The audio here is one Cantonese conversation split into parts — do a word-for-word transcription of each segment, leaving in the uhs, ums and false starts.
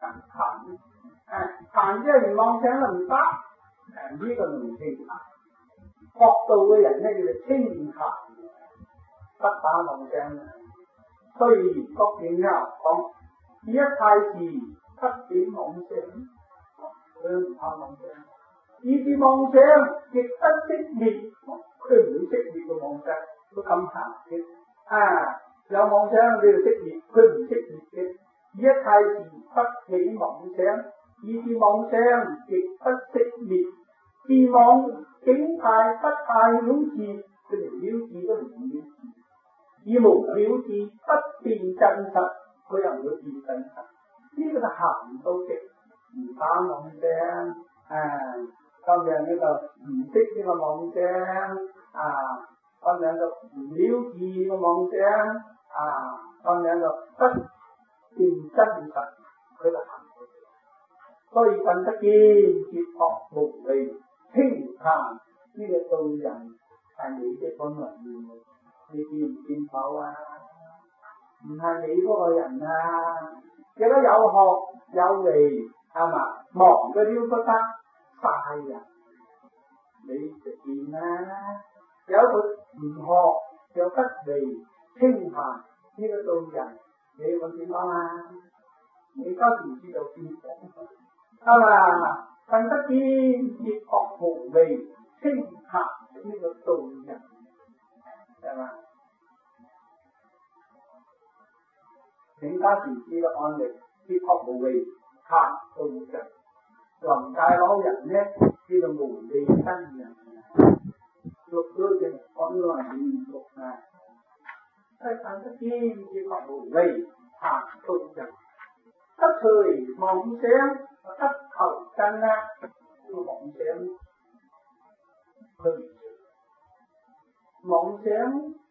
談誒談即係妄想就唔得，誒、這、呢個唔清談。學道嘅人咧叫做清談，不打妄想。所以國經咧講，一切事不起妄想，佢唔怕妄想。以至妄想亦不熄滅，佢唔會熄滅個妄想，佢咁行嘅啊！有妄想佢就熄滅，佢唔熄滅嘅。一切事不起妄想，以至妄想亦不熄滅。自妄境態不太了智，佢連了智都唔了智。以無了智不變真實，佢又唔會變真實。呢、這個就行到極，唔打妄想啊！咁樣呢個唔識呢個妄想啊，咁樣就唔了智個妄想啊，咁樣就不變真實，佢就行到極。所以品德堅，哲學無畏，清談呢個道人係你的本來面目，你見唔見否啊？唔係你嗰個人啊！有得有學有為係嘛？忙嘅了不得晒人，你就見啦。有佢唔學又不為清談呢個道人，你講點講啊？你當然知道邊個係嘛？品德堅，哲學無畏，清談呢個道人係嘛？請家時知道安力，哲學無畏，談道人。臨界老人咧叫做無畏真人，讀咗正講咗係唔讀啊！係品德堅，哲學無畏，談道人。不隨妄想，不求真啊！呢個妄想，佢唔隨妄想，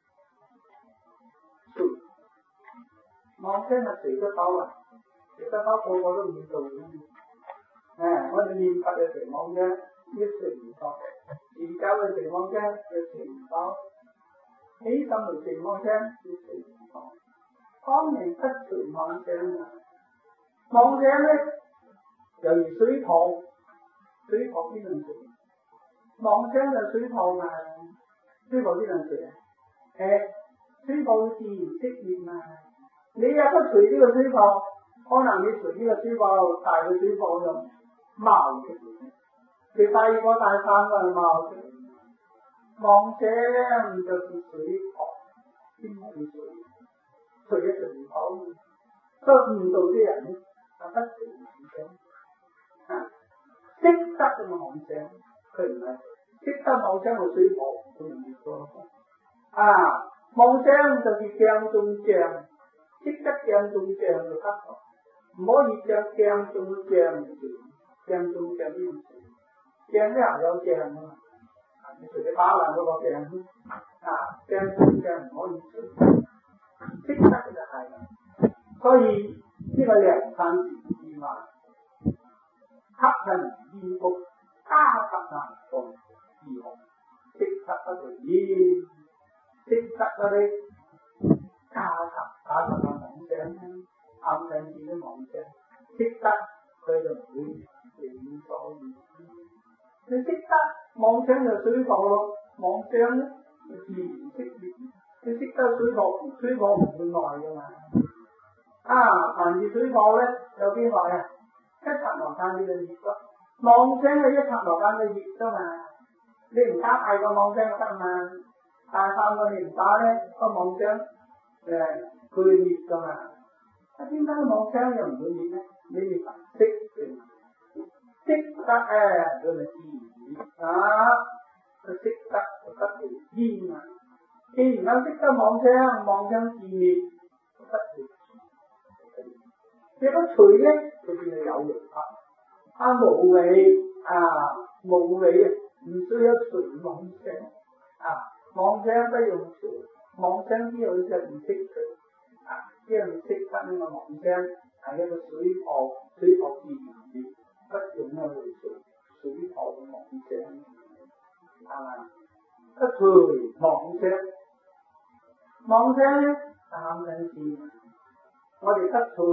隨妄想係隨得到啊！隨得到個個都唔做嘅。誒，我哋念佛嘅時妄想，一隨唔到；而家嘅時妄想，一隨唔到；起心嚟隨妄想，一隨唔到。當然不隨妄想啊！妄想咧，猶如水泡，水泡邊能隨？妄想就水泡嘛，水泡邊能隨啊？誒，水泡自然熄滅嘛。你有得隨呢個水泡，可能你隨呢個水泡大嘅水泡就冒出嚟，佢第二個大三個就冒出嚟。妄想就是水泡，邊可以隨？隨一隨唔到，所以誤導啲人咧。不隨妄想，啊，識得嘅妄想，佢唔係識得妄想個水泡，佢唔會做。啊，妄想就是鏡中像，識得鏡中像就得咗，唔可以將鏡中像住，鏡中像邊住？鏡咧係有像㗎嘛，你隨你打爛嗰個鏡，啊，鏡中像唔可以住，識得嘅就係，所以。呢個良山之嘛，黑人衣服加特難放自豪，識得嗰條煙，識得嗰啲加特加特嘅妄想，暗地裏嘅妄想，識得佢就唔會亂所意。你識得妄想就水泡咯，妄想咧就自然識滅。你識得水泡，水泡唔會耐噶嘛。啊，凡是水泡咧有幾耐啊？一剎那間你就熱咯。妄想係一剎那間就熱噶嘛。你唔打大個妄想就得嘛。大三個你唔打咧，個妄想誒佢會熱噶嘛。啊，點解妄想又唔會熱咧？你哋識嘅，識得誒佢咪自然熱啊。佢識得就得條煙啊。既然有識得妄想，妄想自滅，就得條。你個隨咧，就變係有為法。啊無為啊無為啊，唔需要隨妄想啊，妄想不用隨，妄想之後就唔識隨啊，因為你識得呢個妄想係一個水泡，水泡自然滅，不用去隨水泡嘅妄想啊，不隨妄想，妄想咧啱緊事，我哋不隨。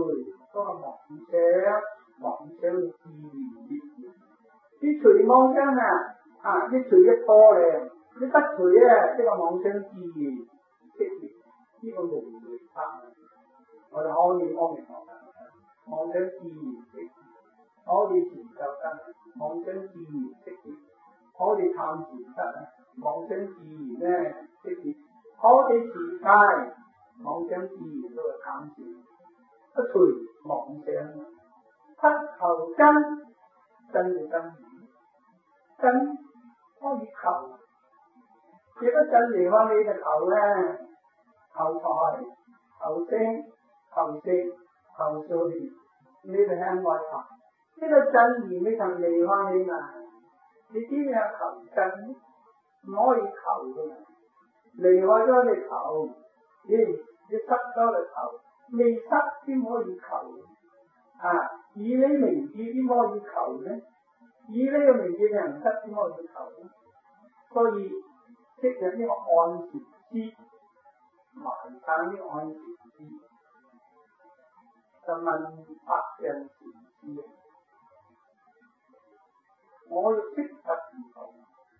嗰個妄想，妄想嘅自然。啲隨妄想啊，啊啲隨一多咧，啲不隨咧，即係妄想自然識別，呢個無為法。我哋可以安明學妄想自然識別，可以成就得妄想自然識別，可以探視得啊妄想自然咧識別，可以持戒妄想自然都係探視，不隨妄想，不求真，真嘅真。真可以求，如果真離開你就求咧，求財、求聲、求色、求睡，你就向外求。呢個真言你曾離開你嘛？你點樣求真？唔可以求嘅，離開咗你求，你你失咗你求，未失先可以求啊！以你名字點可以求咧？以呢個名字嘅人得點可以求咧？所以識入呢個按時知，埋曬呢個按時知，就問百人時知。我要識得唔同，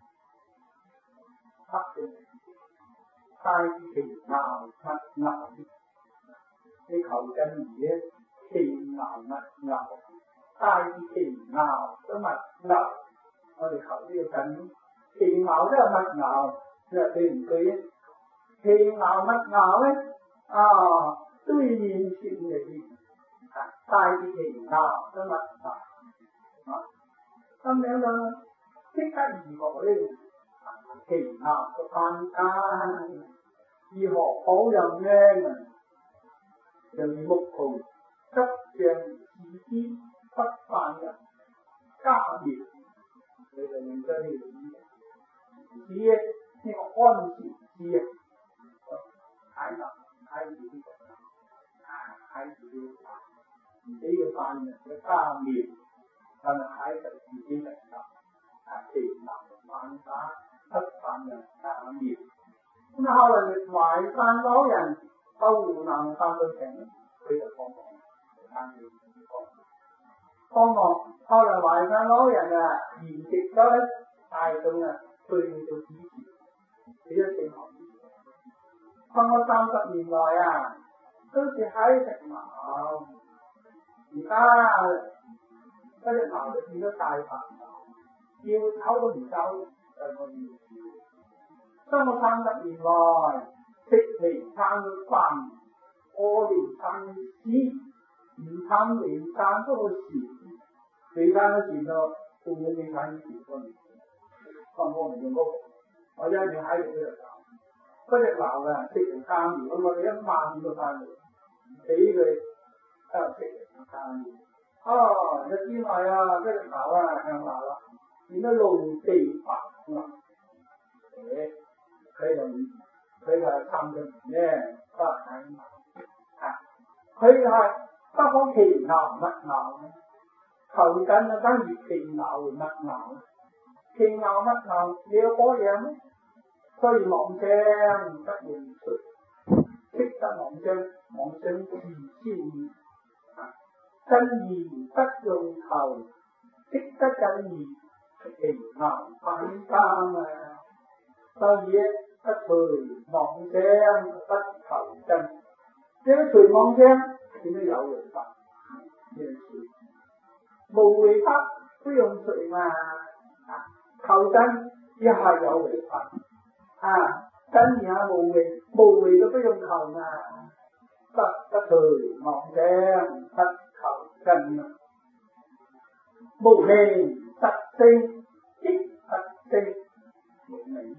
黑嘅太奇鬧乜鬧，你求真嘢奇鬧乜鬧。大奇鬧都密鬧，我哋求呢個真，奇鬧都係密鬧，你話對唔對咧？奇鬧密鬧咧，啊對面線嚟，啊大奇鬧都密鬧，啊咁樣咯，即刻如何咧？奇鬧個犯家，如何保佑咧？就如木圖執像自知。不犯人加滅，你就認真呢個字，字呢呢個安全字啊，睇嗱睇住呢個，睇住呢個，呢個犯人嘅加滅，但係睇就自己明白，啊奇難犯法，不犯人加滅。咁後來淮山老人到湖南翻到城，佢就講講，翻去講。幫我，後來淮山老人啊，延續咗大眾啊，對佢做支持，俾咗四行。放咗三十年來啊，都是喺食茅，而家嗰隻茅就變咗大煩惱，要走都唔走，就個意思。放咗三十年來，食嚟撐到飯，餓嚟撐屎，唔撐嚟撐都好事。你睇嗰時就父母你睇呢條分，放我唔用嗰個，我一定喺度嗰隻鬧，嗰隻鬧啊食人三年，我哋一萬五個翻嚟，俾佢喺度食人三年。哦，一知埋啊，嗰隻鬧啊向鬧啦，變咗露地白鬧，誒，佢就佢就參咗咩？得睇鬧啊，佢係不可其鬧乜鬧咧？求緊啊，梗係奇鬧乜鬧，奇鬧乜鬧，你有嗰樣咩？所以妄想不認識，識得妄想，妄想自先啊，真義不用求，識得真義，奇鬧反生啊！所以不隨妄想，不求真，你一隨妄想，點都有為法，呢個無為法不用隨嘛，啊，求真一係有為法，啊，真而係無為，無為都不用求嘛，不不隨妄想，不求真啊，無名實性，即實性，無名，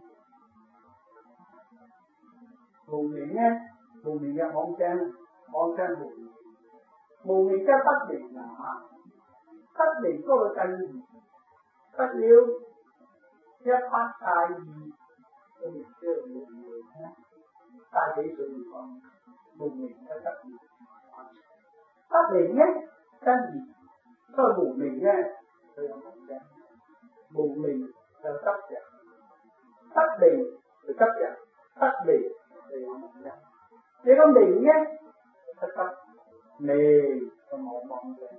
無名咧，無名嘅妄想，妄想無名，無名即係不明啊。不明嗰個真義，不了一拍大義，都唔知道無明咧。大幾歲嚟講，無明嘅得義，不明咧真義，所以無明咧佢有妄想，無明就執着，不明就執着，不明就有妄想。你個明咧就執明就冇妄想。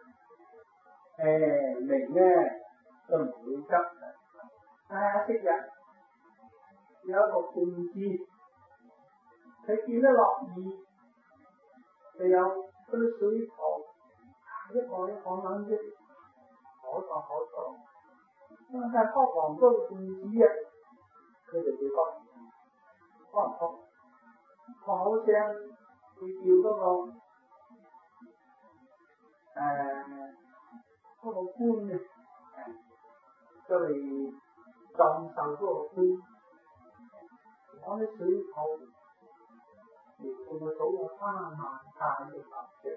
誒，明咧就唔會急嘅。啊，昔日有一個半枝，佢見得落雨，就有嗰啲水泡，一個一個咁啫，可錯可錯。但係撲黃嗰個半枝啊，佢就會覺撲唔撲，撲好聲會叫嗰個誒嗰個官啊，出嚟裝修嗰個官，攞啲水泡嚟到個島個花萬曬嘅頭像，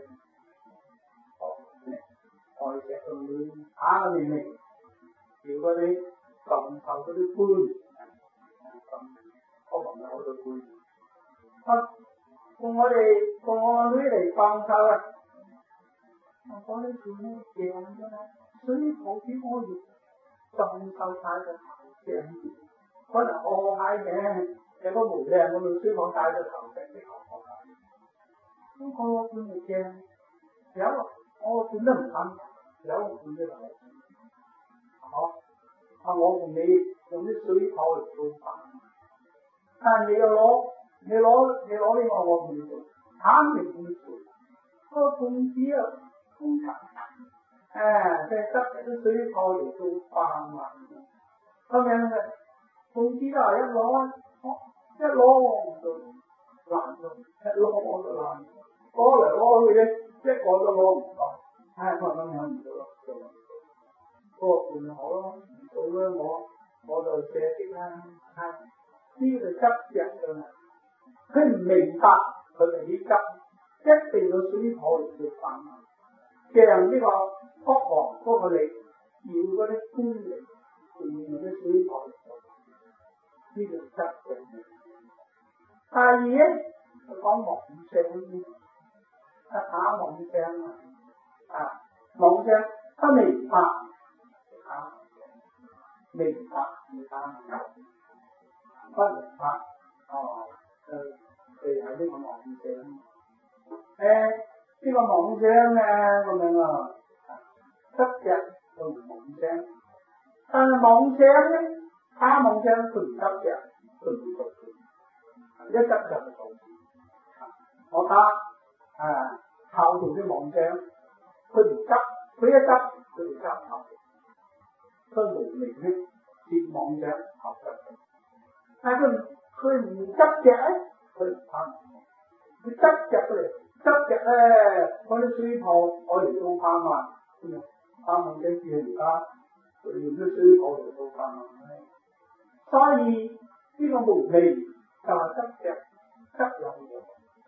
愛石去打個命令，叫嗰啲裝修嗰啲官，咁可能有好多官。啊，同我哋同我女嚟裝修啊！我講呢句咩正啫嘛？水泡點可以裝修晒個頭像？可能我睇嘅有個門靚，我哋水泡晒個頭像啲頭髮。咁我半日正，有我半得唔啱，有半啲頭。好，啊我同你用啲水泡嚟做飯，但你又攞你攞你攞呢個我唔做，肯定唔做。個半枝啊！通常，誒，即係執啲水泡嚟做飯嘛。咁樣嘅，總之都係一攞，一攞就爛咗，一攞我就爛，攞嚟攞去咧，一個都攞唔到。唉，我咁樣唔做咯，做唔到。不過換我咯，唔做咧我我就射擊啦。係呢個執着㗎嘛，佢唔明白佢哋啲急，一定要水泡嚟做飯嘛。像呢個撲黃嗰個力，要嗰啲官力，要嗰啲水泡嚟做，呢個執着。第二咧，就講妄想，一打妄想啊，啊妄想他明白，啊明白而打，不明白哦，就就係呢個妄想。誒。呢個妄想咧咁樣啊，執着同妄想，但係妄想咧，他妄想佢唔執着，佢唔做事，一執着就做事。我打啊後頭啲妄想，佢唔執，佢一執佢就執後，佢無明咧接妄想後執，但係佢佢唔執着咧，佢唔貪，佢執着佢嚟。執着咧，嗰啲水泡我嚟做飯啊，啱唔正住而家，佢用啲水泡嚟做飯啊。所以呢、這個無明就係執着，執有我，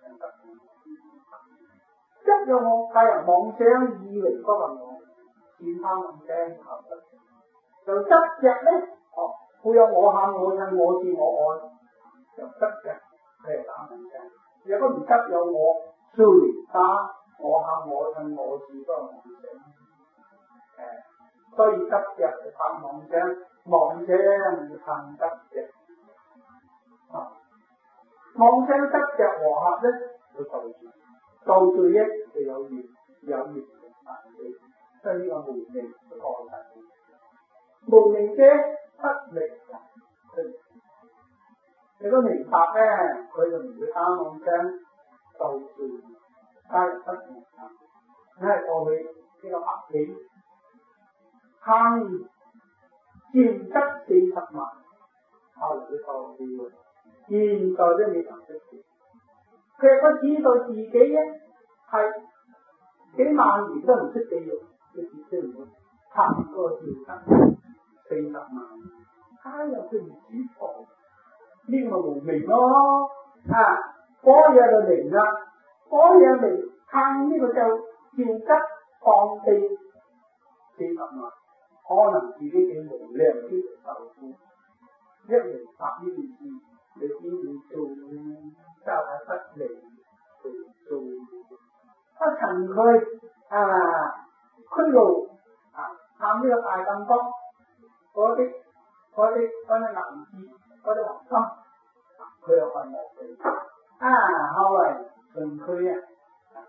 執有我，帶人妄想以為嗰個我，見他妄想後執，就執着咧，哦，會有我喊我親，我是我愛，就執着係打妄想。如果唔執有我。雖打我喊我親我是都係妄想，誒，所以執着就打妄想，妄想要撐執着，啊，妄想執着和合咧，就造罪，造罪咧就有業，有業就犯罪，所以呢個無明就過晒，無明者不明人，你都明白咧，佢就唔會打妄想。造罪，皆不明白。你係過去呢個白景，慳佔得四十萬，後來佢受了，現在都未能識事。佢都知道自己咧係幾萬年都唔識地獄，佢自己唔會貪個佔得四十萬，慳又佢唔知道，呢、這個無明咯，啊！嗰嘢就明啦，嗰嘢明撐呢個就照吉放地四十萬，可能自己嘅無量之受苦，一明白呢件事，你先要做，就係不明去做，不曾佢啊驅路啊，探呢個大金剛，嗰啲嗰啲嗰啲銀紙，嗰啲黃金，佢又係冇嘅。啊，後來順區啊，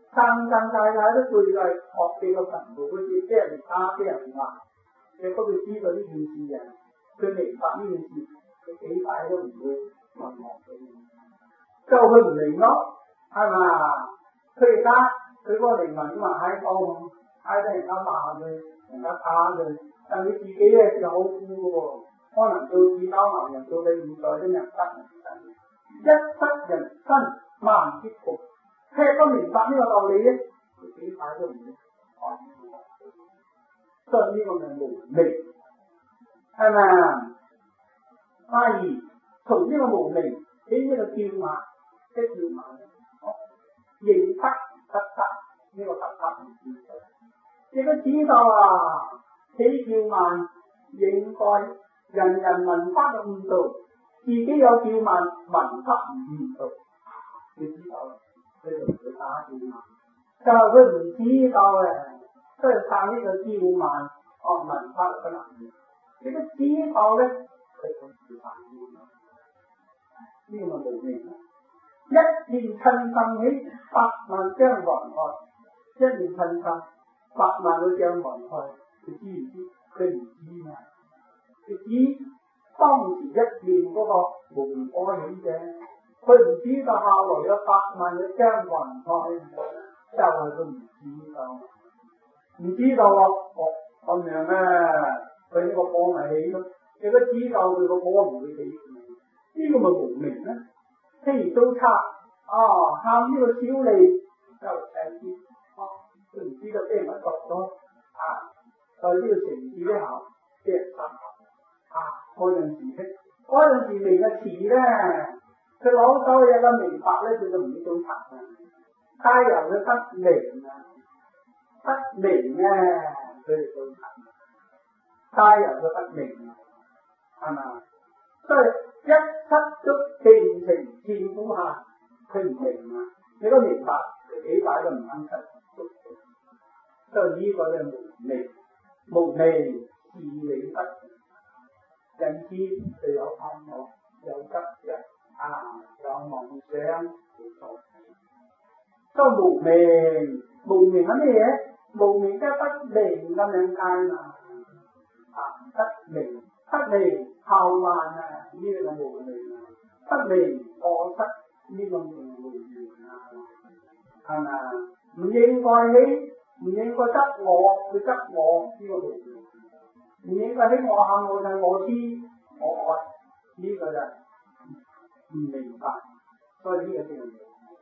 生生世世都對在學嘅個程度，好似俾人打俾人話，你不過知道呢件事啊，佢明白呢件事，佢幾大都唔會問學嘅，就佢唔明咯，係嘛？佢而家佢嗰個靈魂咁話喺度，喺得人家罵佢，人家打佢，但佢自己咧就好酷嘅喎，可能做紙包牛人做你現在啲人得人生，一失人生萬劫苦。聽得明白呢個道理咧，佢幾大都唔會學，所以呢個咪無明，係咪？反而從呢個無明起呢個叫罵，即叫罵咧，認得得得呢個得得唔知道，亦都知道啊，起叫罵應該人人聞法嘅悟道，自己有叫罵聞法唔悟道，你知道啦。佢就唔會打叫罵，就係佢唔知道嘅，所以撐呢個叫罵，哦文法不能嘅。你都知道咧，佢就唔會打叫罵。呢個咪無明咯。一念嗔生起，百萬將還開；一念嗔生，百萬個將還開。佢知唔知？佢唔知啊。佢知當時一念嗰個無明開起嘅。佢唔知道後來有百萬嘅將還開，就係佢唔知道，唔知道啊！哦咁樣咧，佢呢個果咪起咯。如果知道佢個果唔會起，呢、這個咪無明咧。譬如刀叉，啊，喊呢個小利就誒知，哦，佢唔知道俾人捉咗，啊，在呢個城市咧後俾人殺，啊，嗰陣時咧，嗰陣時明嘅詞咧。佢攞手有得明白咧，佢就唔會做賊啊！皆由佢不明啊，不明啊，佢哋做賊。皆由佢不明啊，係嘛？所以一失足定情見苦下，佢唔明啊！你都明白，佢幾大都唔肯失足。所以呢個咧無明，無明事理不明，因之佢有貪我，有執着。啊！有妄想，都無明，無明係咩嘢？無明即係不明咁樣解嘛。啊！不明，不明後患啊！呢個就無明啊！不明過失呢個無明啊，係咪？唔應該起，唔應該執我，去執我呢個無明。唔應該起我行我就我知我愛呢個就。唔明白，所以呢個叫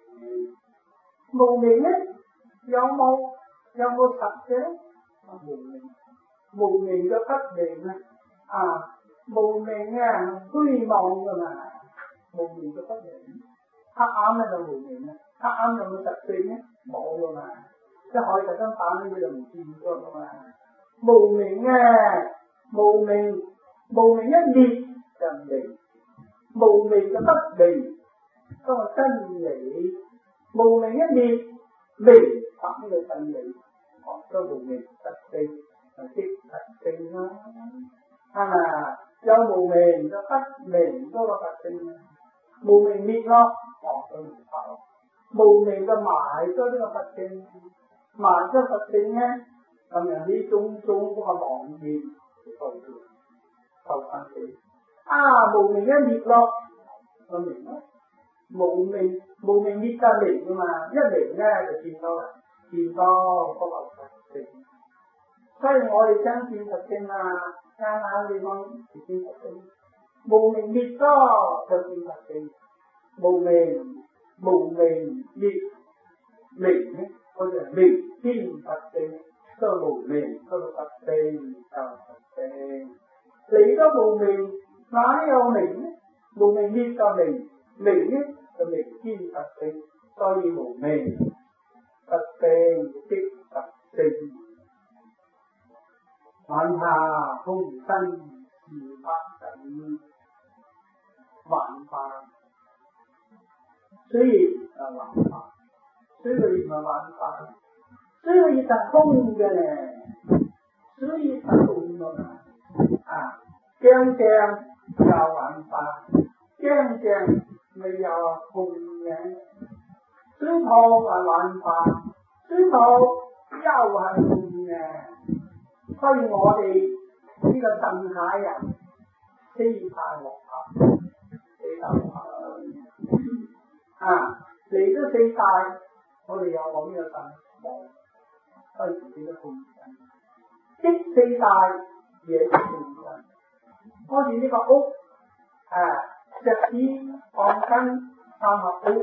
無明咧，有冇有冇實嘅咧？無明，無明嘅不明啊！啊，無明啊，虛妄噶嘛，無明嘅不明，黑暗咧就無明啊，黑暗有冇實性咧？冇噶嘛，即係海特登版咧佢就唔見咗噶嘛，無明啊，無明，無明一滅就唔明。無明嘅不明，都係真理；無明一滅，明白呢個真理，哦，都無明實性，係即實性啦，係咪？有無明就不明嗰個實性啦，無明滅咯，哦，都明白咯。無明就埋咗呢個實性，埋咗實性咧，咁樣呢種種嗰個妄念就對住，受翻死。啊！無明一滅咯，我明咯。無明無明滅就明噶嘛，一明咧就見到啦，見到嗰個實性。所以我哋相信實性啊，啱啱你講見實性。無明滅咗就見實性，無明無明滅明咧，我哋明見實性，都無明嗰個實性就實性。你都無明。哪裡有明呢？無明滅就明，明呢就明見實性，所以無明實性即實性。晚下空身是不等，晚法，所以啊晚法，所以唔係晚法，所以係空嘅咧，所以係空嘅啊，將將。有玩法，將將未有空嘅，水泡係玩法， 水土又係空嘅，所以我哋呢個腎體啊，四大和合，四大和合啊，嚟咗四大，我哋有冇呢個腎冇，所以自己都控制。即四大嘢都控制，好似呢個屋啊，石屎、鋼筋、三合屋，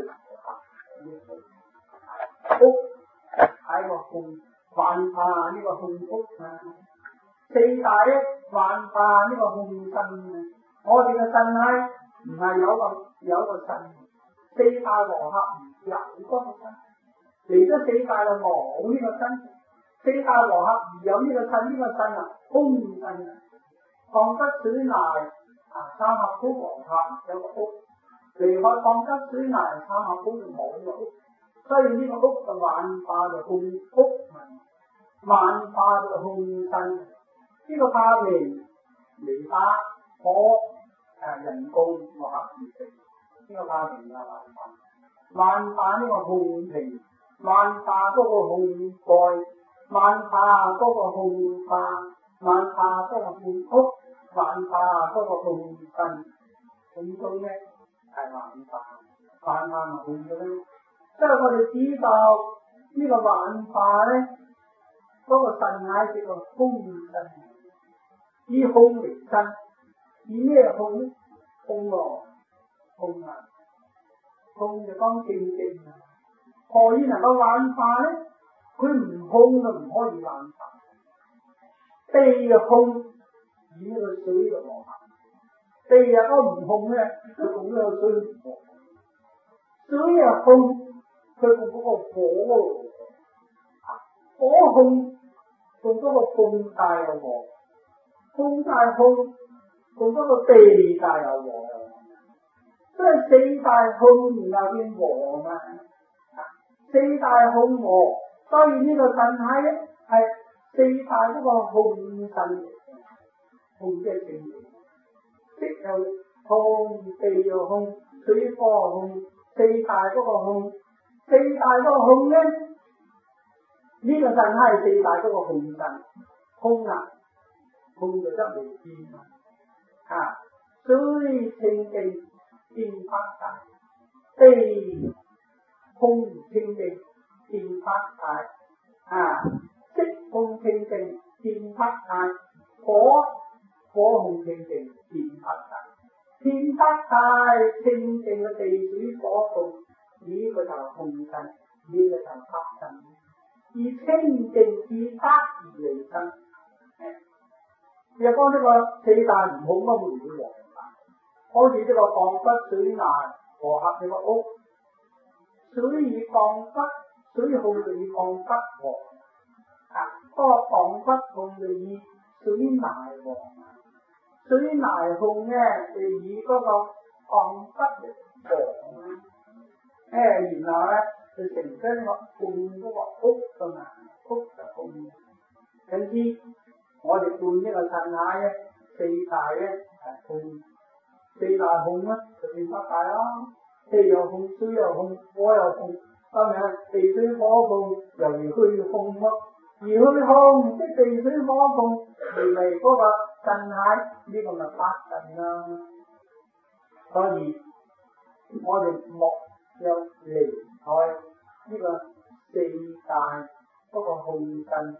屋係個控幻化呢個控屋啊，四大咧幻化呢個控身啊，我哋嘅身體唔係有個有個身，四大和合唔有嗰個身，嚟咗四大就冇呢個身。四大和合而有呢個身，呢、這個身啊空身啊，鋼骨水泥啊三合屋和合有個屋，離開鋼骨水泥三合屋就冇呢個屋，所以呢個屋就幻化就控屋民，幻化就控身。呢、這個化微微化火啊人工和合而成，呢、這個化微啊幻化，幻化呢個控平，幻化嗰個控蓋。萬化嗰個控化，萬化嗰個控屋，萬化嗰個控身，控中咧係萬化，萬化咪控咗咧。所以我哋知道呢個萬化咧，嗰、那個腎係叫做空身，以空為身，以咩空咧？空咯，空啊，空就講正正啊。何以能夠萬化咧？佢唔空就唔可以幻化，地嘅空以呢個水嘅和合，地啊都唔空咧，佢同呢個水唔和，水啊空，佢同嗰個火啊，火空同嗰個風大又和，風大空同嗰個地大又和，所以四大空然後變和嘛，四大空和。所以呢個腎體咧係四大嗰個控身嚟，控即係正嘅，即又控，地又控，水火又控，四大嗰個控，四大嗰個控咧，呢、這個腎體係四大嗰個控身，控啊，控就得嚟變啊，水清淨變發大，地空清淨。變發大啊，色空清淨變發大，火火空清淨變發大，變發大清淨嘅地水火空，呢、這個就係空身，呢、這個就係發身，以清淨自發而離身。若講呢個四大唔空，咁會唔會和化？好似呢個鋼骨水泥和合呢個屋，水與鋼骨。水控就以鋼骨和啊，嗰、那個鋼骨控就以水泥和，水泥控咧就以嗰個鋼骨嚟和啦。誒，然後咧就成咗個控嗰個屋噶嘛，屋就控。總之，我哋判呢個腎體咧，四大咧係控，四大控咧就變發大啦，地又控，水又控，火又控。今日地水火控由而虛空咯，而虛空即地水火控而嚟嗰個腎體，呢、這個咪發腎啦。所以我哋莫有離開呢個四大嗰個控腎。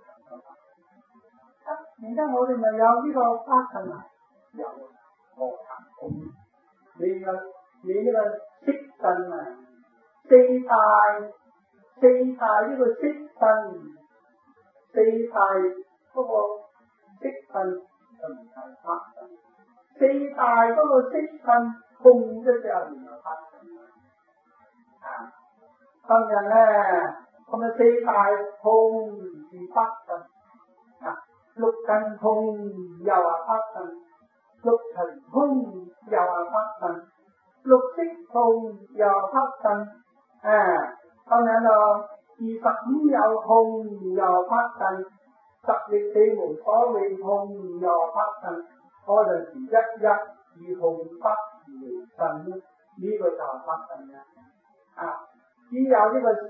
而家我哋咪有呢個發腎啊，有和合控。你個你呢個色腎啊。四大四大呢個色腎，四大嗰個色腎就唔係發腎，四大嗰個色腎控咗之後然後發腎啊！今日咧咁啊四大控是發腎啊，六根控又係發腎，六塵控又係發腎，六識控又係發腎。誒，咁樣就二十五有控又發腎，十力四無所謂控又發腎，嗰陣時一一以控不離腎，呢、這個就係發腎啦。啊，只有呢個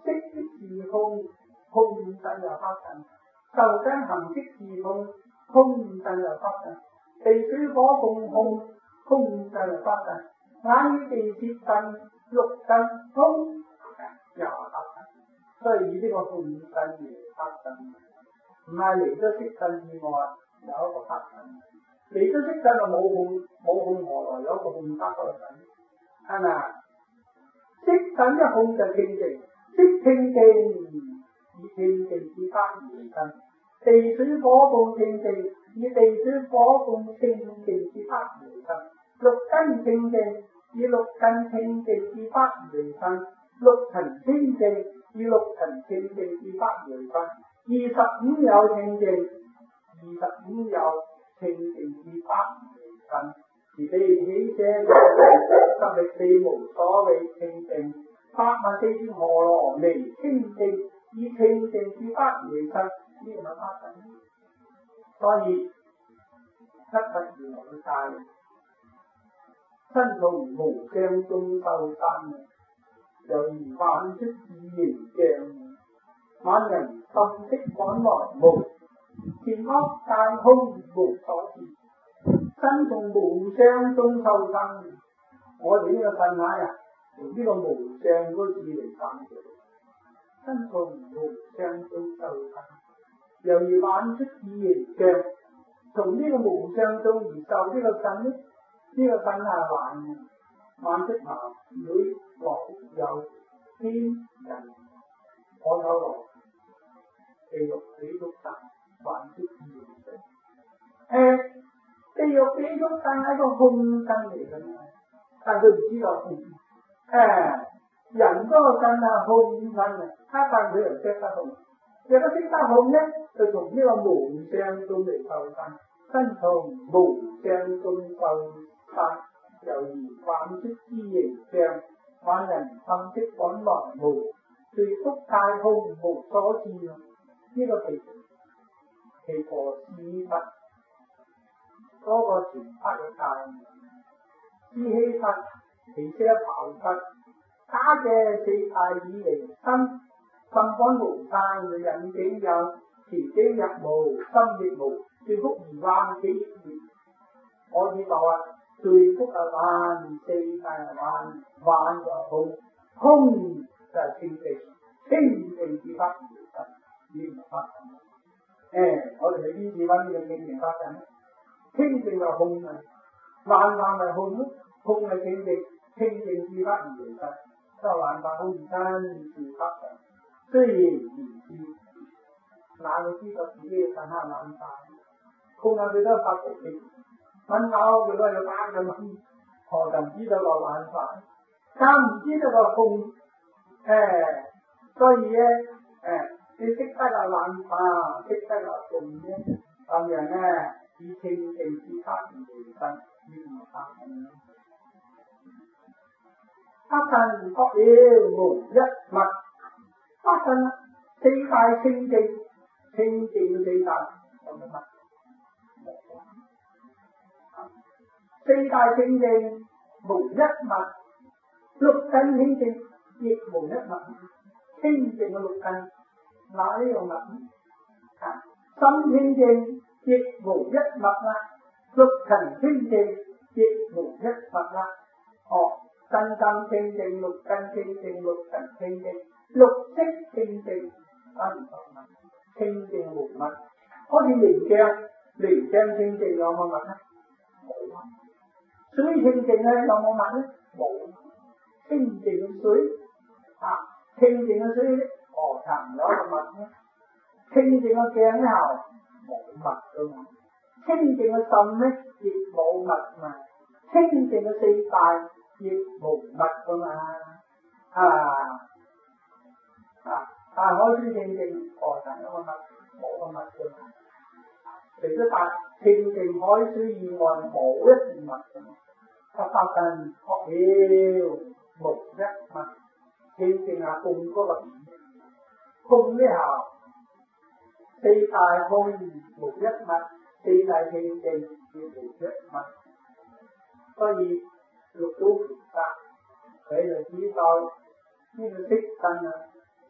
色即是空，空現實又發生；受根行即是空，空現實又發生；地水火共空，空現實又發生；眼耳鼻舌身六根空又發生。所以呢個空現實而發生，唔係離咗色身以外有一個發生。離咗色身就冇空，冇空何來有一個空法可生？係咪啊？色身一空就清淨，色清淨以清淨之法而生；地水火共清淨以地水火共清淨之法而生；六根清淨以六根清淨之法而生；六塵清淨以六塵清淨之法而生；二十五有清淨，二十五有清淨之法而生。而地起者十力四無所謂清淨，八萬四千何羅尼清淨以清淨之法而生，呢個係法身。所以七佛如來界身從無相中受生，猶如幻出異形象，萬人心識本來無，前惡界空無所知。身從無相中受生，我哋呢個身體啊，從呢個無相嗰字嚟講嘅，身從無相中受生，猶如幻出異形象，從呢個無相中而受呢個身呢，呢、這個身係幻嘅，幻出男女老幼天人可有羅地獄地獄神幻出異形象。誒。地獄地獄身係個空身嚟嘅，但佢唔知道空。誒、哎，人嗰個身係空身嘅，他但佢又識得空。若果識得空咧，就從呢個無相中嚟受生，身從無相中受生，猶如幻出異形象，萬人心識本來無，隨福界空無所知。呢、這個係其何事法？嗰個全法嘅界，知氣法、其車刨法，假嘅四界以離心，心本無間，人境有，前境入無，心亦無，最福而幻幾億年。我哋話啊，最福係幻，四界係幻，幻就空，空就係清淨，清淨之法而生，呢個法身。誒，我哋喺邊處揾呢個清淨法身？清淨就空啊，幻幻係空咯，空係清淨，清淨之法而生，即係幻幻空真是法身。雖然唔知，哪會知道自己嘅身係幻幻？空啊，佢都係發脾氣，瞓覺佢都係要打緊空，何曾知道個幻幻？更唔知道個空。誒、哎，所以咧，誒、哎，你識得個幻幻，識得個空咧，咁樣咧。以清淨之法而生，呢個法身。法身確了無一物，法身四大清淨，清淨四大有乜物？四大清淨無一物，六根清淨亦無一物。清淨嘅六根哪有物？啊，心清淨亦無一物啦，六塵清淨亦無一物啦。哦，身心清淨，六根清淨，六塵清淨，六識清淨，不無物，清淨無物。好似泥漿，泥漿清淨有冇物咧？冇啊。水清淨咧有冇物咧？冇。清淨嘅水啊，清淨嘅水何曾有個物咧？清淨嘅鏡咧冇物噶嘛，清淨嘅心咧亦冇物嘛，清淨嘅四大亦無物噶嘛，啊啊！大海水清淨，何曾有個物？冇個物噶嘛，除咗大清淨海水以外，冇一件物噶嘛。法身確了無一物，清淨係空嗰個空呢下。四大空無一物，四大清淨亦無一物。所以六祖菩薩佢就知道呢個色身啊，淨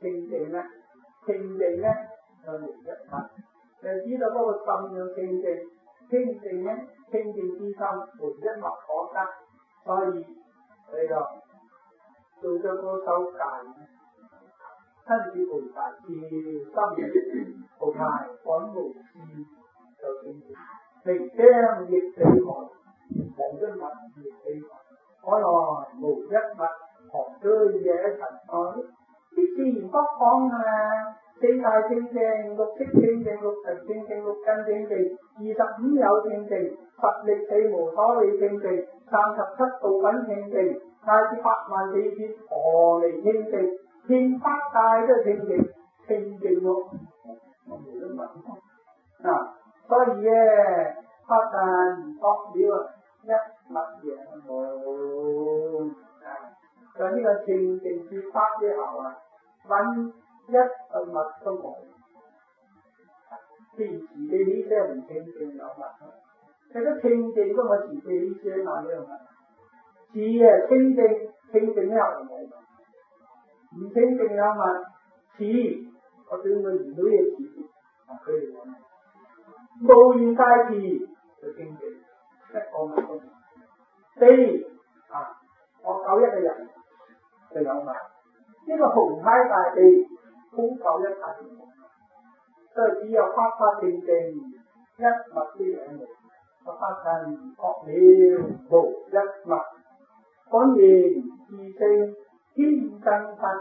清淨咧，清淨咧就無一物。你知道嗰個心要清淨，清淨咧清淨之心無一物可得，所以你就做咗嗰首偈，親子菩薩自心菩提廣無事就清淨，明將亦死亡，無一物亦死亡，可來無一物何居野塵埃？啲自然不講噶嘛。四大清淨，六識清淨，六塵清淨，六根清淨，二十五有清淨，十力四無所謂清淨，三十七道品清淨，乃至八萬四千何離清淨，遍八界都清淨，清淨咯，我冇得問嗱。所以咧，不但惡了一物嘢冇啊，在呢個清淨之法之後啊，揾一個物都冇，自自地呢些唔清淨有物，其實清淨都冇自地呢些嘛呢個物，自啊清淨清淨又冇，唔清淨有物，自我對佢唔到嘢自，佢哋講無緣界自就清淨，一個物都冇。四啊，我救一個人就有物，呢個紅海大地。空夠一體，所以只有法法正正一物之兩無，個法身惡了無一物，本然自性天真法，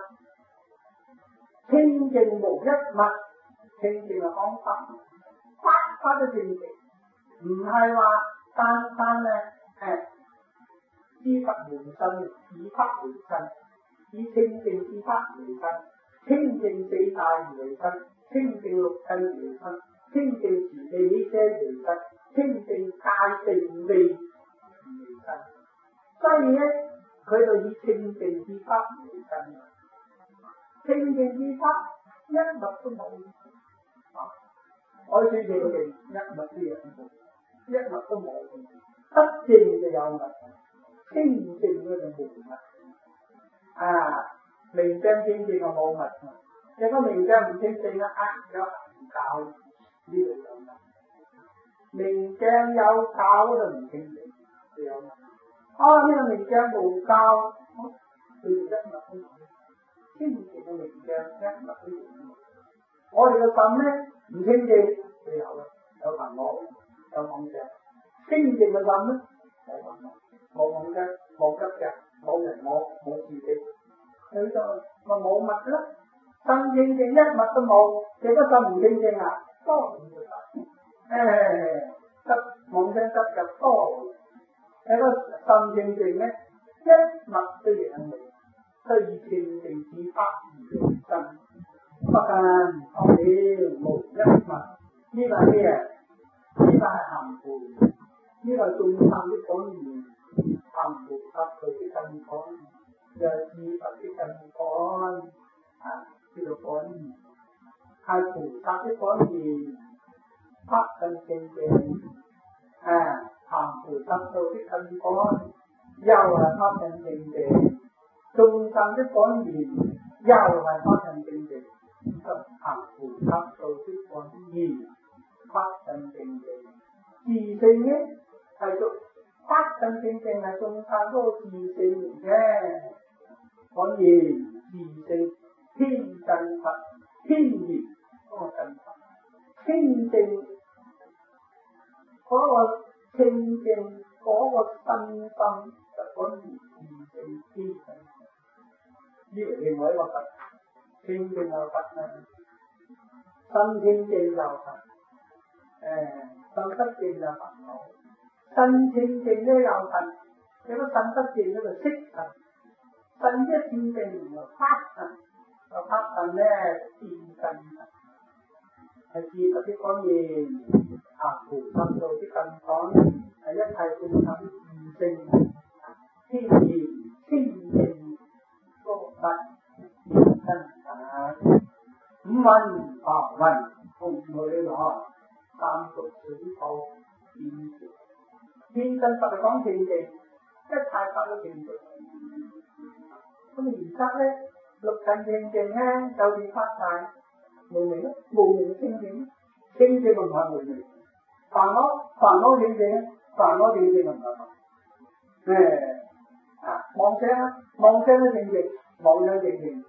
清淨無一物，清淨係講法，法法都正淨，唔係話單單咧誒，知法為身，以法為身，以清淨之法為身。清淨四大為身，清淨六根為身，清淨自地呢些為身，清淨界定地為身。所以咧，佢就以清淨之法為身。清淨之法一物都冇，啊！我算清淨一物都有，一物都冇。不淨就有物，清淨咧就無物。啊！明鏡清淨就冇物，如果明鏡唔清淨咧，呃有搞呢度有物。明鏡有搞就唔清淨，就有物。啊，呢個明鏡冇搞，佢哋一物都冇，清淨嘅明鏡一物都冇。我哋嘅心咧唔清淨，就有啦，有煩惱，有妄想。清淨嘅心咧冇煩惱，冇妄想，冇執着，冇人我，冇自己。佢就咪冇物啦，心清淨一物都冇，這個心唔清淨啊，多唔得，誒，執妄想執着多，這個心清淨咧，一物都養嚟，所以清淨之法而生，不但惡了無一物，呢個咩啊？呢個係含糊，呢個係眾生的本源，含糊法佢的根本。就自佛的根本啊，叫做本源，係菩薩的本源，法身清淨啊，行菩薩道的根本，又係法身清淨，眾生的本源，又係法身清淨，行菩薩道的本源，法身清淨，自性呢係做法身清淨係眾生嗰個自性嚟嘅。本然自性天真法，天然嗰個真法，清淨嗰個清淨嗰個身心就本然自性天真。呢個另外一個法，清淨有法啊，身清淨有法，誒，身不淨有煩惱，身清淨都有法，有個身不淨嗰個色法。身一清淨就法身，個法身咧見根，係自佛的本源，行菩薩道的根本，係一切眾生的自性，天然清淨個法身法，五蘊八蘊同佢攞三毒水泡變成，天真法係講清淨，一切法都清淨。咁而家咧， lục thành thiền trì ha, đâu đi phát tài, mười miệng, mù miệng sinh thiền, sinh thì mình hỏi mười miệng, phàm nói, phàm nói thiền trì, phàm nói thiền trì mình hỏi, nè, à, mong xem, mong xem nó thiền trì, mong nó thiền trì,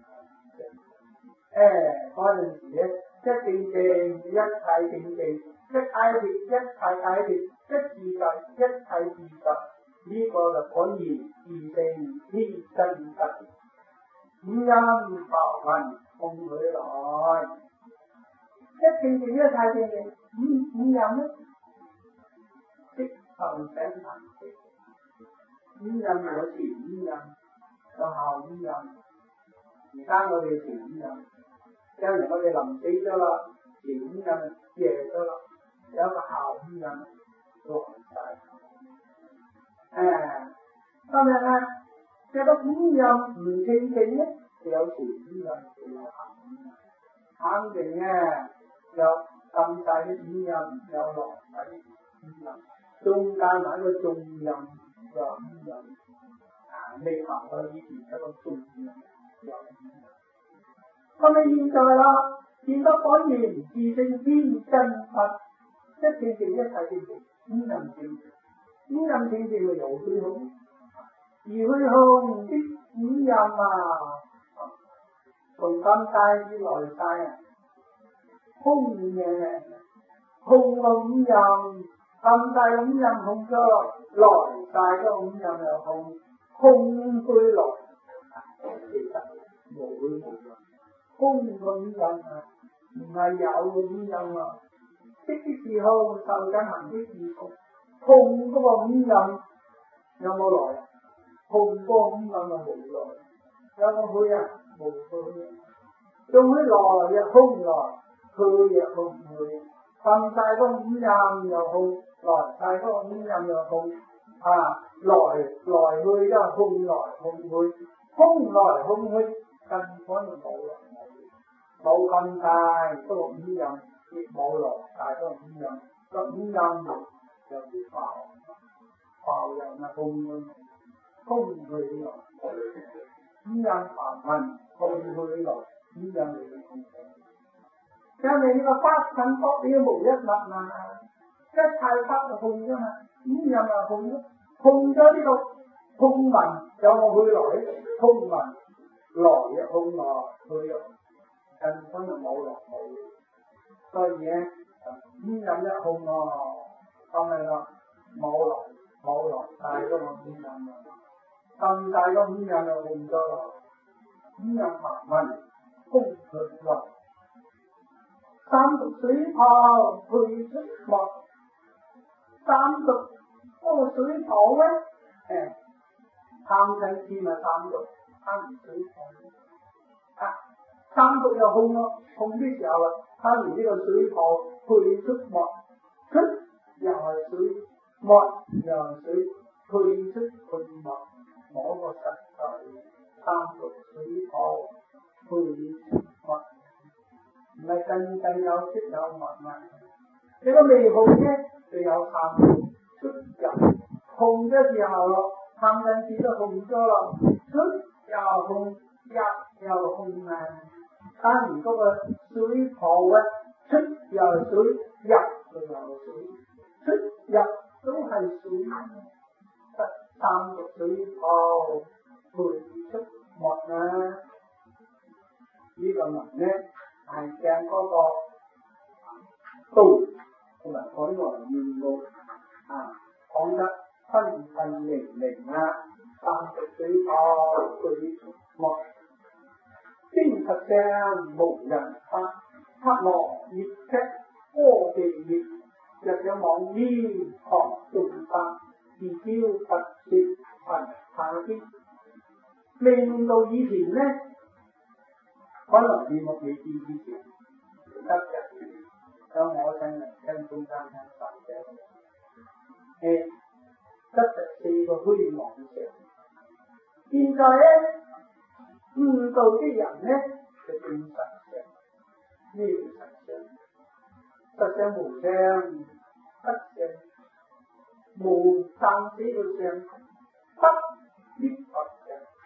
ê, có lần gì hết, chất thiền trì, nhất thầy thiền trì, chất ai thì chất thầy ai thì chất gì rồi, chất thầy gì rồi.呢個就可以自定天真實，五陰浮雲控佢來，一正正一太正正，五五陰咧，即後醒行識，五陰有前五陰，有後五陰，而家我哋前五陰，將來我哋臨死咗啦，前五陰夜咗啦，有一個後五陰來晒。誒，當然啦，這個五陰唔正正咧，就有前五陰，就有後五陰。肯定啊，有咁大嘅五陰，有落底五陰，中間埋個中陰，有五陰。啊，未行到以前一個中陰，有五陰。咁你現在啦，見得果然自性天真佛，一正正一切正正，五陰正正。五陰正正咪有虛空，而虛空的五陰啊，從今世至來世啊，空嘅，空個五陰，今世五陰空咗，來世個五陰又空，空虛來，其實無虛無陰，空個五陰啊，唔係有個五陰啊，即的是空，受緊行的是空。空嗰個五陰有冇來？空嗰個五陰就冇來，有冇去啊？冇去。仲會來又空來，去又空去。瞓晒嗰五陰又空，來晒嗰個五陰又空。啊，來來去都係空來空去，空來空去，根本就冇來冇去，冇咁大嗰個五陰，亦冇來晒嗰個五陰，個五陰。就係化化人啊，空虛空虛來，五陰浮雲空虛來，五陰嚟嘅空虛。因為呢個法身法呢個無一物啊，一切法就空啫嘛，五陰啊空咗，空咗呢個空雲有冇去來？空雲來又空來，去又根本就冇來冇去，所以咧五陰一空啊。咁咪咯，冇來冇來，大嗰個五陰啊，咁大個五陰就換咗咯，五陰浮雲空虛來，三毒水泡配出沒，三毒嗰個水泡咧，誒，貪嗔痴咪三毒，貪水泡，啊，三毒又空咯，空嘅時候啦，貪完呢個水泡配出沒，出。又係水，沒又係水，配出配沒，摸個實在，三毒水泡配出沒，唔係真正有出有沒啊！你個未空啫，就有三毒出入，空嘅時候咯，貪嗔痴都空咗咯，出又空，入又空啊！但係嗰個水泡啊，出又係水，入又係水。出入都係水，得三毒水泡配出沒啊！呢個文咧係將嗰個道同埋海外面目啊講得分分明明啊！三毒水泡配出沒，真實上無人法，黑羅熱赤柯地熱。若有妄依學眾法，自招佛説雲下啲。令到以前咧，可能你冇未知之前，得嘅，咁我聽聽中間聽佛嘅，誒，得十四個虛妄嘅。現在咧，悟道啲人咧就變實相，咩叫實相？實相無相，不相，無生死嘅相，不必佛相。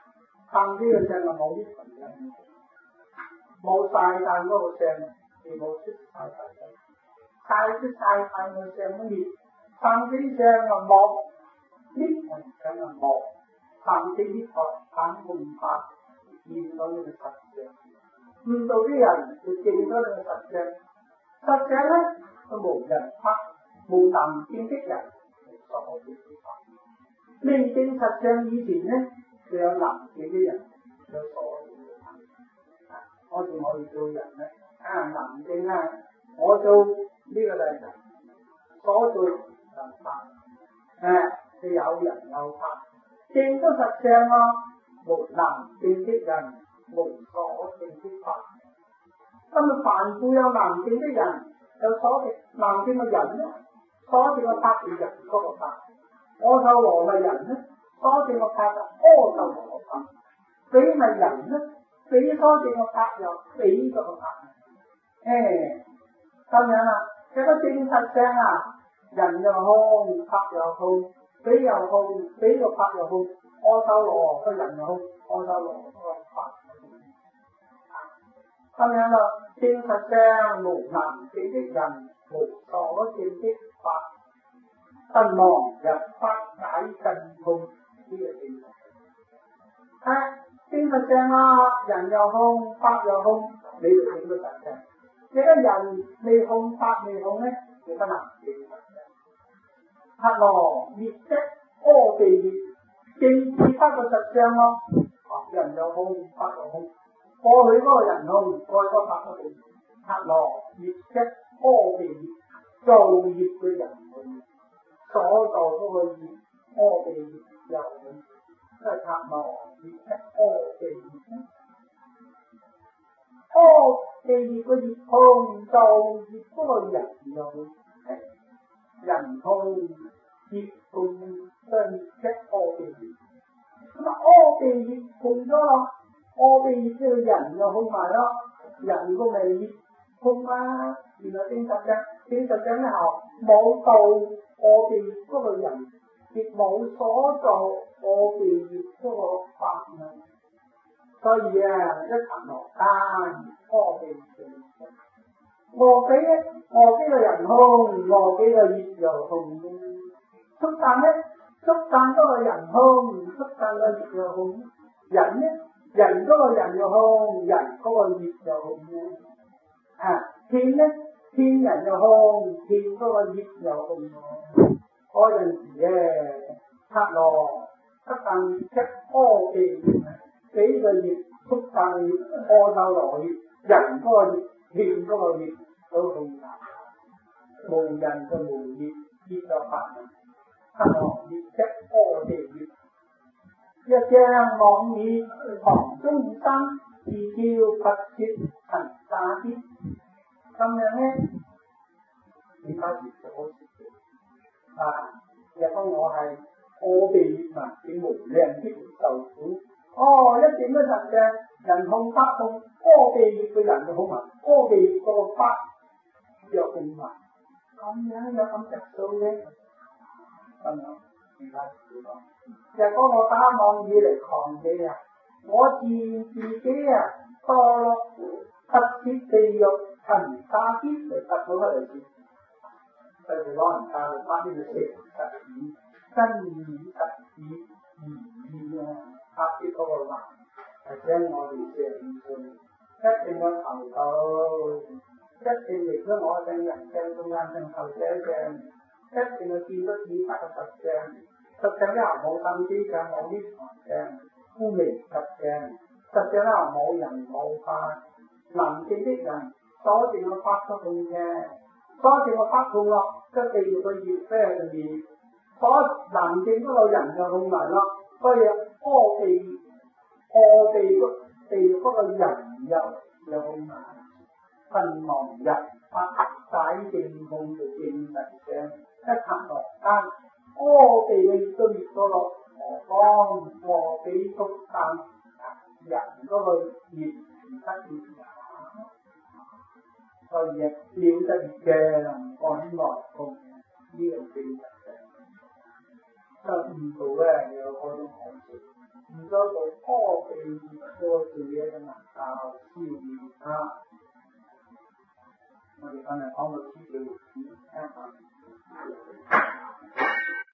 撐機嘅聲就冇啲塵嘅，冇曬彈嗰個聲，全部出曬曬聲，曬出曬彈嘅聲乜嘢？撐機聲就冇，呢個聲就冇，撐機啲台彈冇唔怕，見到呢個實聲，見到啲人就見到呢個實聲，實聲咧都冇人拍，冇能見的人嚟所見之法。未見實相以前咧，就有能見啲人有所見嘅法。好似我哋做人咧，啊能見啊，我做呢個就係人，所做就法。誒，係有人有法，見到實相咯，無能見的人，無所見的法。咁啊，凡夫有能見的人，有所見能見嘅人咧，所見嘅法係人嗰個法。阿修羅係人咧，所見個法就阿修羅法；彼係人咧，彼所見個法又彼嗰個法。誒，咁樣啦，有個證實上啊，人又空，法又空，彼又空，彼個法又空，阿修羅個人又空，阿修羅個法。咁樣啦，證實上無能見的人，無所見的法。不忘入法解近空呢個證實，啊證實上啦，人又空，法又空，你就證到實相。你個人未空，法未空咧，你不能證實相。黑羅滅色阿地滅，證知法個實相咯。人又空，法又空，過去嗰個人空，過去嗰個法都空。黑羅滅色阿地滅，造業嘅人空。所造嗰個業，阿地業又空，即係塔羅業係阿地業。阿地業個業空，造業嗰個人又空，人空業空，即係滅色阿地業。咁啊，阿地業空咗啦，阿地業嘅人又空埋啦，人個味業空啦，原來證實嘅，證實嘅咧後冇道。我哋嗰個人亦冇所做，我哋亦嗰個法啊，所以啊，一層羅單，我哋我俾我俾個人空，我俾個業又空，出但咧，出但嗰個人空，出但個業又空，人咧，人嗰個人又空，人嗰個業又空咧，啊，天咧。天人又空，天嗰個業又空咯。嗰陣時咧，黑羅不但出阿地業，俾個業出但阿修羅業，人嗰個業，天嗰個業都空晒。無人就無業，業就發。黑羅滅出阿地業，一將妄語旁中生，自叫佛說神化之。咁樣咧，點解業就好少啊？若果我係阿地業啊，你無量之受苦。哦，一點都實嘅，人空法空，阿地業嘅人就空埋，阿地業個法又空埋。咁樣有咁着數咧？咁樣點解少講？若果我打妄語嚟狂己啊，我自自己啊墮落不設地獄。神化之嚟得到乜嚟先？佢哋攞人教嚟翻呢個誠實語、真語實語、言語啊，發啲嗰個話，係將我哋嘅唔信，一定要投到，一定嚟咗我正人正中間正頭者正，一定要見到事實嘅實相，實相咧冇心機嘅，冇呢行正，污名實正，實相咧冇人冇法，能見的人。所見個法都空嘅，所見個法空咯，即係地獄個業咧就業，所能見嗰個人就空埋咯，所以阿地阿地個地獄嗰個人又又空埋，分亡入法解淨空就證實上，一塔羅間，阿地嘅業都滅咗落，何方何比足但人嗰個業唔得業。所以了得嘅安來空呢個證實嘅，就唔做咧有嗰種好處，唔做做阿地意義，或者我